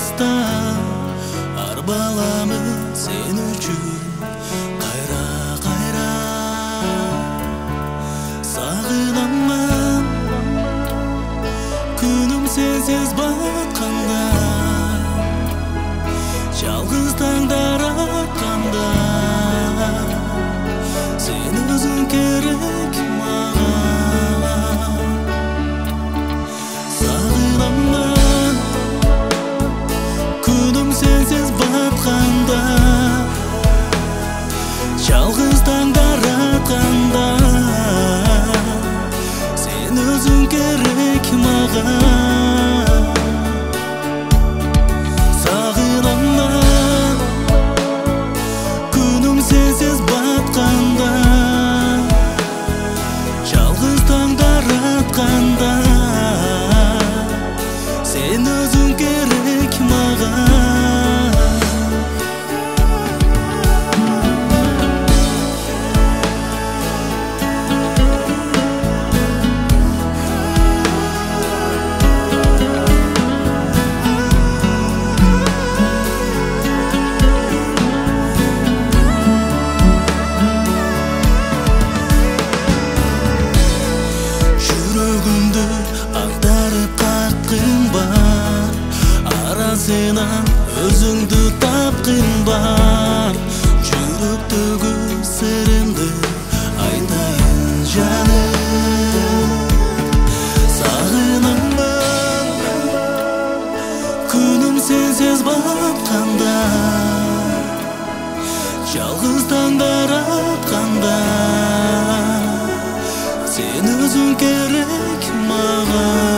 жалғызда арбаламын сен үшін қайра қайра сағынамын күнім сенсіз батқанда жалғыз таңдар атқанда сен өзің керек маған сағынамын күнім сенсіз батқанда жалғыз таңдар атқанда сен өзің керек маған сағынамын күнім сенсіз батқанда жалғыз таңдар атқанда сен өзің керек маған жүрегімді ақтарып қаққың бар арасынан өзіңді тапқың бар жүректегі сырымды айтайын жаным сағынамын күнім сенсіз батқанда жалғыз таңдар атқанда сен өзің керек маған